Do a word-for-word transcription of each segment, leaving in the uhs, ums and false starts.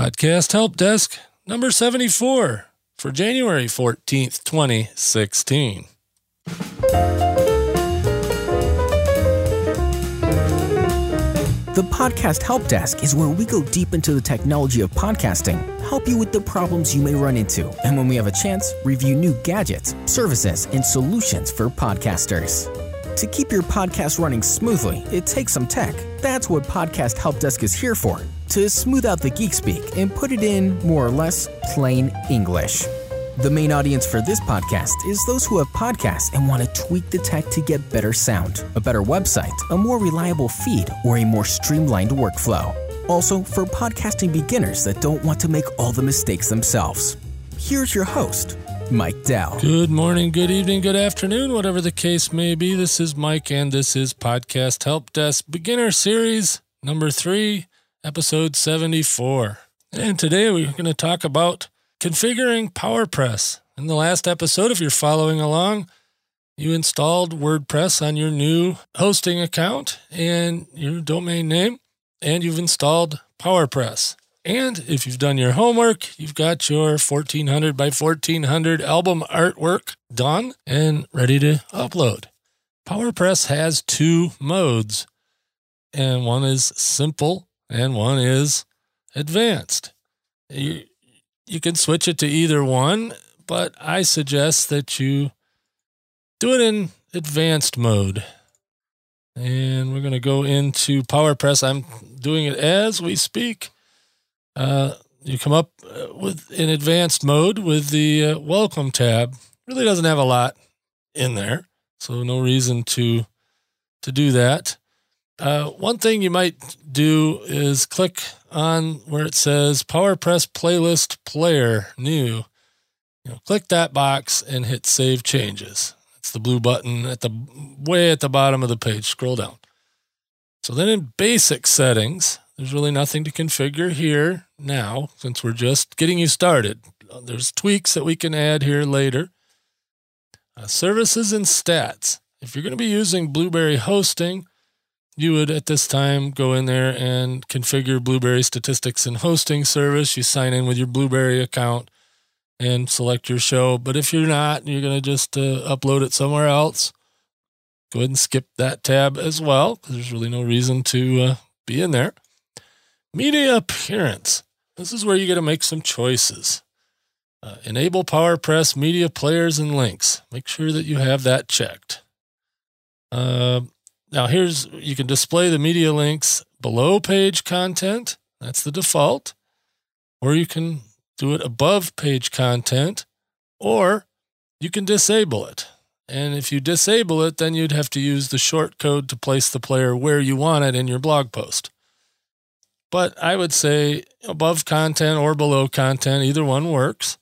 Podcast Help Desk number seventy-four for January fourteenth, twenty sixteen. The Podcast Help Desk is where we go deep into the technology of podcasting, help you with the problems you may run into, and when we have a chance, review new gadgets, services, and solutions for podcasters. To keep your podcast running smoothly, it takes some tech. That's what Podcast Help Desk is here for, to smooth out the geek speak and put it in, more or less, plain English. The main audience for this podcast is those who have podcasts and want to tweak the tech to get better sound, a better website, a more reliable feed, or a more streamlined workflow. Also, for podcasting beginners that don't want to make all the mistakes themselves. Here's your host, Mike Dow. Good morning, good evening, good afternoon, whatever the case may be. This is Mike, and this is Podcast Help Desk Beginner Series number three, episode seventy-four. And today we're going to talk about configuring PowerPress. In the last episode, if you're following along, you installed WordPress on your new hosting account and your domain name, and you've installed PowerPress. And if you've done your homework, you've got your fourteen hundred by fourteen hundred album artwork done and ready to upload. PowerPress has two modes, and one is simple and one is advanced. You, you can switch it to either one, but I suggest that you do it in advanced mode. And we're going to go into PowerPress. I'm doing it as we speak. Uh, you come up with in advanced mode with the uh, welcome tab. Really doesn't have a lot in there, so no reason to to do that. Uh, one thing you might do is click on where it says PowerPress Playlist Player New. You know, click that box and hit Save Changes. It's the blue button at the way at the bottom of the page. Scroll down. So then in Basic Settings, there's really nothing to configure here now since we're just getting you started. There's tweaks that we can add here later. Uh, services and Stats. If you're going to be using Blueberry hosting, you would at this time go in there and configure Blueberry Statistics and Hosting Service. You sign in with your Blueberry account and select your show. But if you're not, you're going to just uh, upload it somewhere else, go ahead and skip that tab as well, because there's really no reason to uh, be in there. Media Appearance. This is where you got to make some choices. Uh, enable PowerPress media players and links. Make sure that you have that checked. Uh, Now here's, you can display the media links below page content. That's the default. Or you can do it above page content, or you can disable it. And if you disable it, then you'd have to use the short code to place the player where you want it in your blog post. But I would say above content or below content, either one works.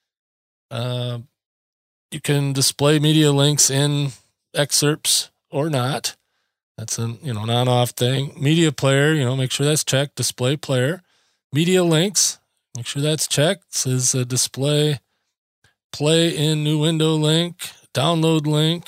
Uh, you can display media links in excerpts or not. That's a, you know, non-off thing. Media player, you know, make sure that's checked. Display player. Media links, make sure that's checked. It says uh, display, play in new window link, download link,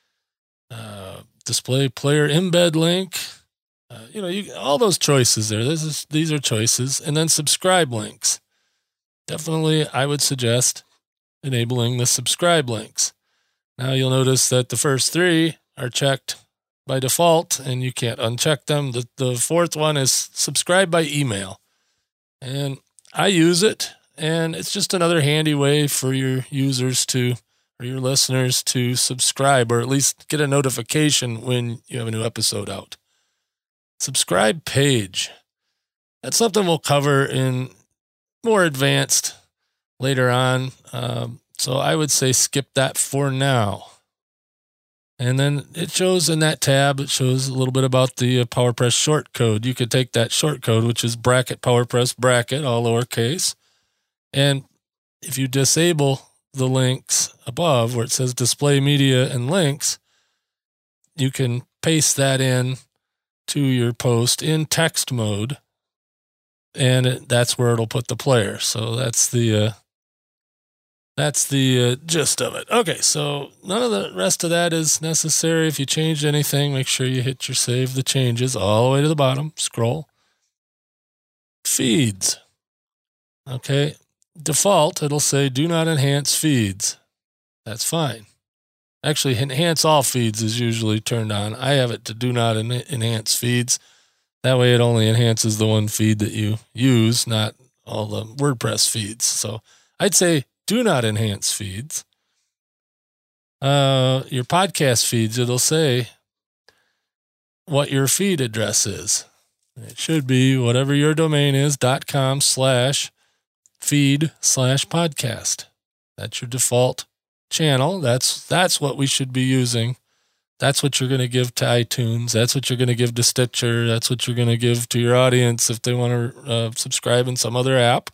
uh, display player embed link. Uh, you know, you all those choices there. This is these are choices, and then subscribe links. Definitely, I would suggest enabling the subscribe links. Now you'll notice that the first three are checked by default, and you can't uncheck them. The the fourth one is subscribe by email. And I use it, and it's just another handy way for your users to, or your listeners to subscribe, or at least get a notification when you have a new episode out. Subscribe page. That's something we'll cover in more advanced later on. Um, so I would say skip that for now. And then it shows in that tab, it shows a little bit about the uh, PowerPress short code. You could take that short code, which is bracket PowerPress bracket, all lowercase. And if you disable the links above where it says display media and links, you can paste that in to your post in text mode. And it, that's where it'll put the player. So that's the, uh, That's the uh, gist of it. Okay, so none of the rest of that is necessary. If you changed anything, make sure you hit your save the changes all the way to the bottom. Scroll. Feeds. Okay. Default, it'll say do not enhance feeds. That's fine. Actually, enhance all feeds is usually turned on. I have it to do not en- enhance feeds. That way it only enhances the one feed that you use, not all the WordPress feeds. So I'd say do not enhance feeds. Uh, your podcast feeds, it'll say what your feed address is. It should be whatever your domain is, dot com slash feed slash podcast. That's your default channel. That's that's what we should be using. That's what you're going to give to iTunes. That's what you're going to give to Stitcher. That's what you're going to give to your audience if they want to uh, subscribe in some other app.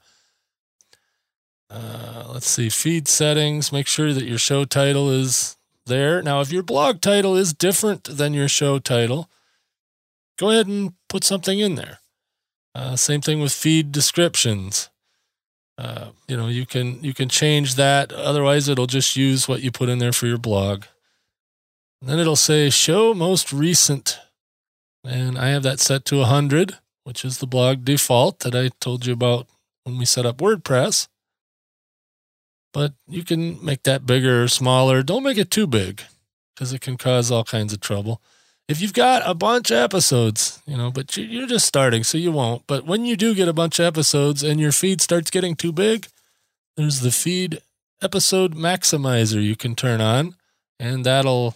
Uh, let's see, feed settings. Make sure that your show title is there. Now, if your blog title is different than your show title, go ahead and put something in there. Uh, same thing with feed descriptions. Uh, you know, you can you can change that. Otherwise, it'll just use what you put in there for your blog. And then it'll say show most recent. And I have that set to one hundred, which is the blog default that I told you about when we set up WordPress. But you can make that bigger or smaller. Don't make it too big because it can cause all kinds of trouble. If you've got a bunch of episodes, you know, but you're just starting, so you won't. But when you do get a bunch of episodes and your feed starts getting too big, there's the feed episode maximizer you can turn on, and that'll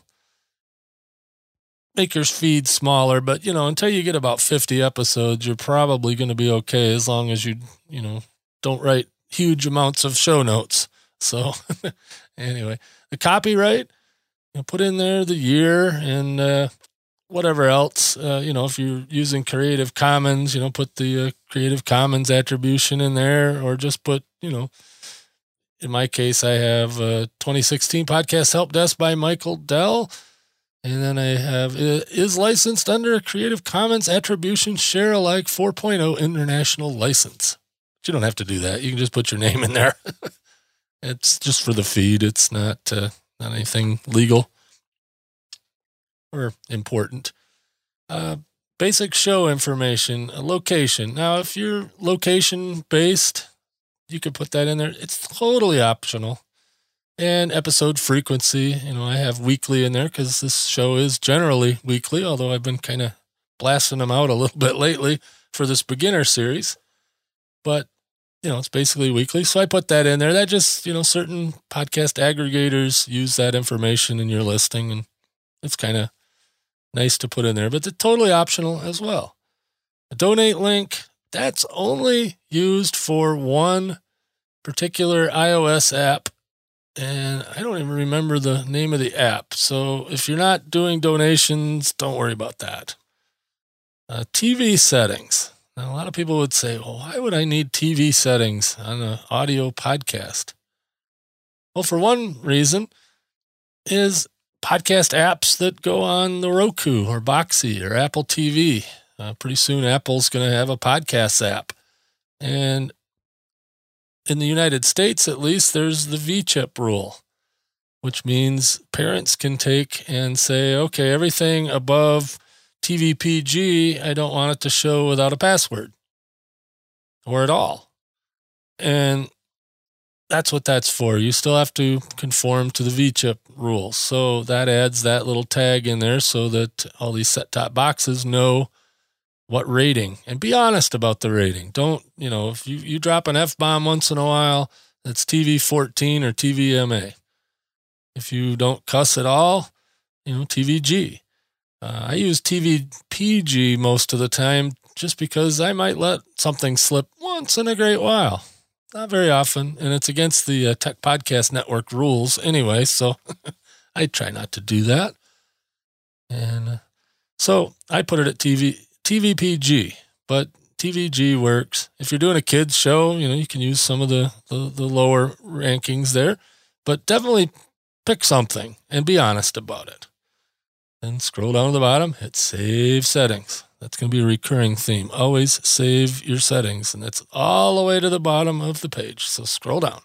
make your feed smaller. But, you know, until you get about fifty episodes, you're probably going to be okay as long as you, you know, don't write huge amounts of show notes. So anyway, the copyright, you know, put in there the year and uh, whatever else. Uh, you know, if you're using Creative Commons, you know, put the uh, Creative Commons attribution in there, or just put, you know, in my case, I have uh, twenty sixteen Podcast Help Desk by Michael Dell. And then I have, is licensed under a Creative Commons Attribution Share Alike four point oh International License. But you don't have to do that. You can just put your name in there. It's just for the feed. It's not uh, not anything legal or important. Uh, basic show information, a location. Now, if you're location-based, you could put that in there. It's totally optional. And episode frequency, you know, I have weekly in there because this show is generally weekly, although I've been kind of blasting them out a little bit lately for this beginner series. But, you know, it's basically weekly. So I put that in there. That just, you know, certain podcast aggregators use that information in your listing, and it's kind of nice to put in there, but it's totally optional as well. A donate link, that's only used for one particular iOS app. And I don't even remember the name of the app. So if you're not doing donations, don't worry about that. Uh, T V settings. Now, a lot of people would say, well, why would I need T V settings on an audio podcast? Well, for one reason is podcast apps that go on the Roku or Boxee or Apple T V. Uh, pretty soon, Apple's going to have a podcast app. And in the United States, at least, there's the V CHIP rule, which means parents can take and say, okay, everything above T V P G, I don't want it to show without a password or at all. And that's what that's for. You still have to conform to the V CHIP rules. So that adds that little tag in there so that all these set-top boxes know what rating, and be honest about the rating. Don't, you know, if you, you drop an F-bomb once in a while, that's T V fourteen or T V M A. If you don't cuss at all, you know, T V G. Uh, I use T V P G most of the time just because I might let something slip once in a great while. Not very often, and it's against the uh, Tech Podcast Network rules anyway, so I try not to do that. And uh, so I put it at T V T V P G, but T V G works. If you're doing a kids show, you know, you can use some of the, the, the lower rankings there, but definitely pick something and be honest about it. Then scroll down to the bottom, hit Save Settings. That's going to be a recurring theme. Always save your settings, and that's all the way to the bottom of the page. So scroll down.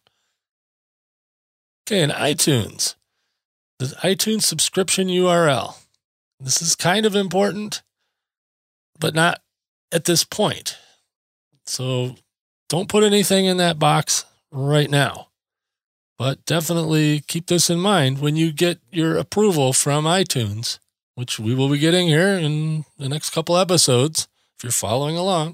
Okay, in iTunes, the iTunes subscription U R L. This is kind of important, but not at this point. So don't put anything in that box right now. But definitely keep this in mind when you get your approval from iTunes, which we will be getting here in the next couple episodes, if you're following along.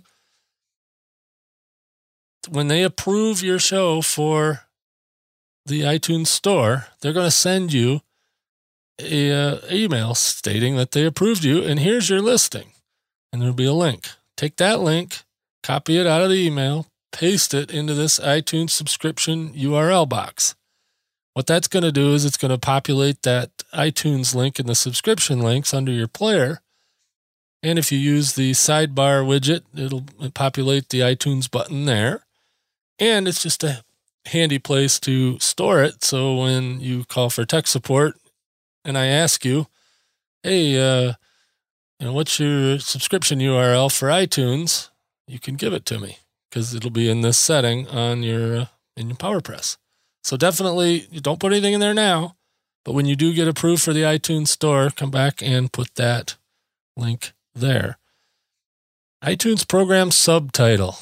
When they approve your show for the iTunes store, they're going to send you a uh, email stating that they approved you, and here's your listing. And there'll be a link. Take that link, copy it out of the email, paste it into this iTunes subscription U R L box. What that's going to do is it's going to populate that iTunes link and the subscription links under your player. And if you use the sidebar widget, it'll populate the iTunes button there. And it's just a handy place to store it. So when you call for tech support and I ask you, hey, uh, you know, what's your subscription U R L for iTunes? You can give it to me because it'll be in this setting on your uh, in your PowerPress. So definitely, you don't put anything in there now, but when you do get approved for the iTunes store, come back and put that link there. iTunes program subtitle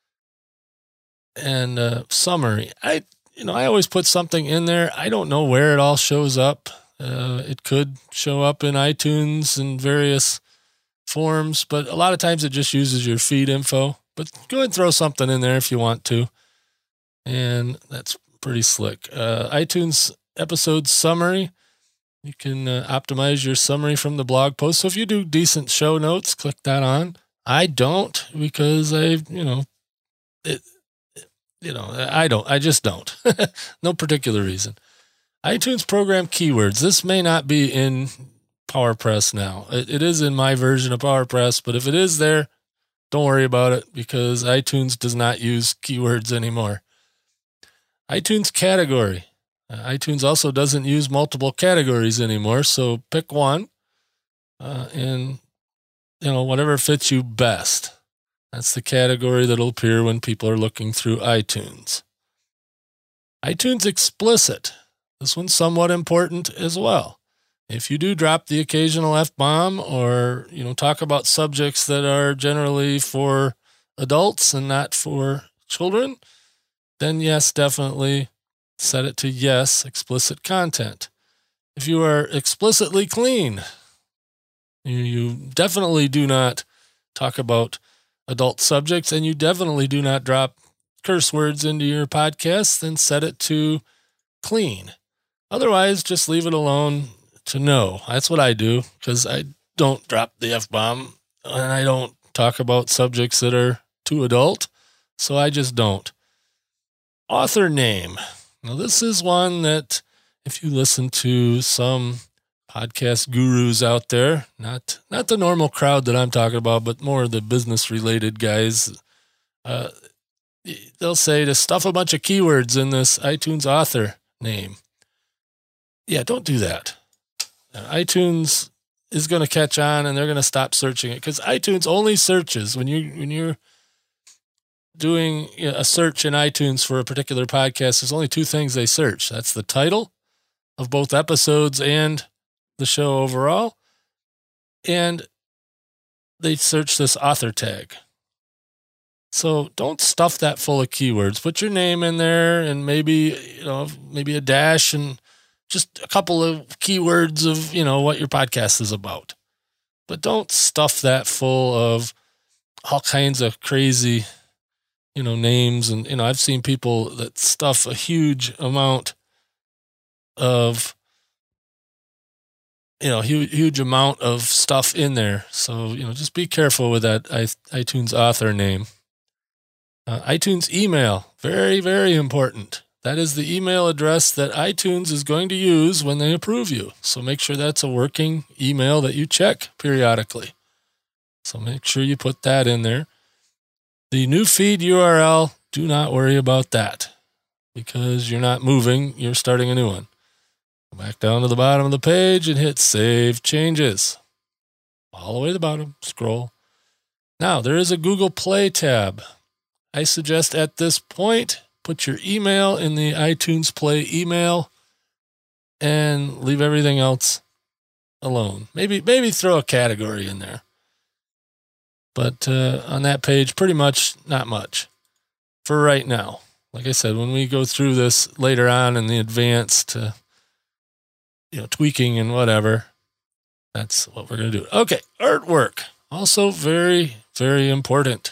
and uh, summary. I, you know, I always put something in there. I don't know where it all shows up. Uh, it could show up in iTunes in various forms, but a lot of times it just uses your feed info. But go ahead and throw something in there if you want to. And that's pretty slick. Uh, iTunes episode summary. You can uh, optimize your summary from the blog post. So if you do decent show notes, click that on. I don't because I, you know, it, you know, I don't. I just don't. No particular reason. iTunes program keywords. This may not be in PowerPress now. It, it is in my version of PowerPress, but if it is there, don't worry about it because iTunes does not use keywords anymore. iTunes category. Uh, iTunes also doesn't use multiple categories anymore, so pick one uh, and, you know, whatever fits you best. That's the category that'll appear when people are looking through iTunes. iTunes explicit. This one's somewhat important as well. If you do drop the occasional F-bomb or, you know, talk about subjects that are generally for adults and not for children, then yes, definitely set it to yes, explicit content. If you are explicitly clean, you, you definitely do not talk about adult subjects and you definitely do not drop curse words into your podcast, then set it to clean. Otherwise, just leave it alone to no. That's what I do because I don't drop the F-bomb and I don't talk about subjects that are too adult, so I just don't. Author name. Now, this is one that if you listen to some podcast gurus out there, not not the normal crowd that I'm talking about, but more the business-related guys, uh, they'll say to stuff a bunch of keywords in this iTunes author name. Yeah, don't do that. iTunes is going to catch on and they're going to stop searching it because iTunes only searches when you when you're doing a search in iTunes for a particular podcast. There's only two things they search. That's the title of both episodes and the show overall, and they search this author tag. So don't stuff that full of keywords. Put your name in there and maybe you know maybe a dash and just a couple of keywords of, you know, what your podcast is about. But don't stuff that full of all kinds of crazy, you know, names. And, you know, I've seen people that stuff a huge amount of, you know, huge, huge amount of stuff in there. So, you know, just be careful with that iTunes author name. Uh, iTunes email, very, very important. That is the email address that iTunes is going to use when they approve you. So make sure that's a working email that you check periodically. So make sure you put that in there. The new feed U R L, do not worry about that because you're not moving. You're starting a new one. Go back down to the bottom of the page and hit Save Changes. All the way to the bottom, scroll. Now, there is a Google Play tab. I suggest at this point, put your email in the iTunes Play email and leave everything else alone. Maybe maybe throw a category in there. But uh, on that page, pretty much not much. for right now. Like I said, when we go through this later on in the advanced, uh, you know, tweaking and whatever, that's what we're going to do. Okay, artwork. Also very, very important.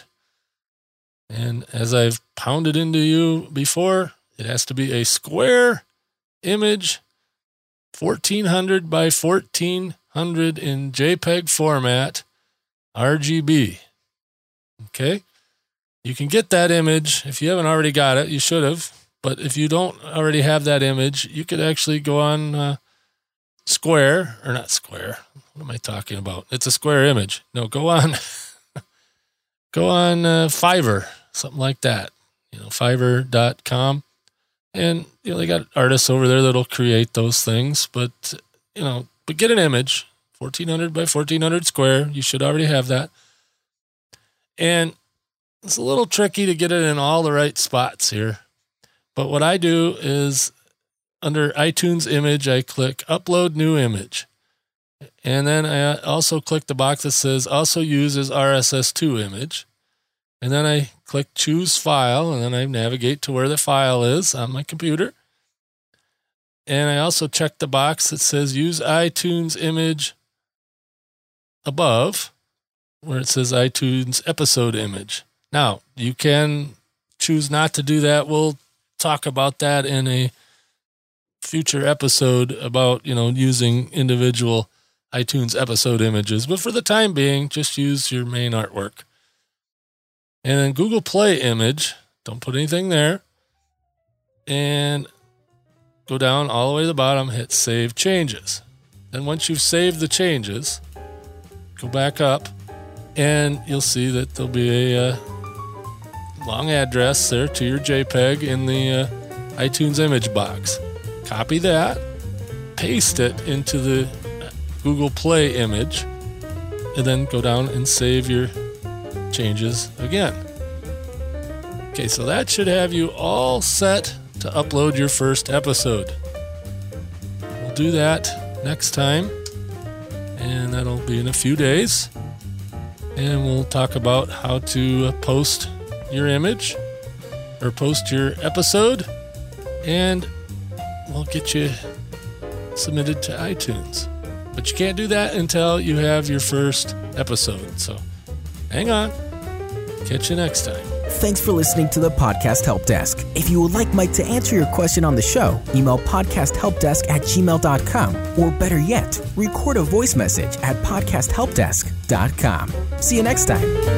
And as I've pounded into you before, it has to be a square image, fourteen hundred by fourteen hundred in JPEG format, R G B. Okay? You can get that image. If you haven't already got it, you should have. But if you don't already have that image, you could actually go on uh, Square, or not Square. What am I talking about? It's a Square image. No, go on, go on uh, Fiverr, something like that. You know, fiverr dot com. And, you know, they got artists over there that'll create those things. But, you know, but get an image, fourteen hundred by fourteen hundred square. You should already have that. And it's a little tricky to get it in all the right spots here. But what I do is under iTunes image, I click upload new image. And then I also click the box that says also use as R S S two image. And then I click choose file, and then I navigate to where the file is on my computer. And I also check the box that says use iTunes image above, where it says iTunes episode image. Now, you can choose not to do that. We'll talk about that in a future episode about, you know, using individual iTunes episode images. But for the time being, just use your main artwork. And then Google Play image, don't put anything there. And go down all the way to the bottom, hit Save Changes. Then once you've saved the changes, go back up, and you'll see that there'll be a uh, long address there to your JPEG in the uh, iTunes image box. Copy that, paste it into the Google Play image, and then go down and save your changes again. Okay, so that should have you all set to upload your first episode. We'll do that next time, and that'll be in a few days. And we'll talk about how to post your image or post your episode, and we'll get you submitted to iTunes. But you can't do that until you have your first episode. So hang on. Catch you next time. Thanks for listening to the Podcast Help Desk. If you would like Mike to answer your question on the show, email podcasthelpdesk at gmail dot com, or better yet, record a voice message at podcast help desk dot com. See you next time.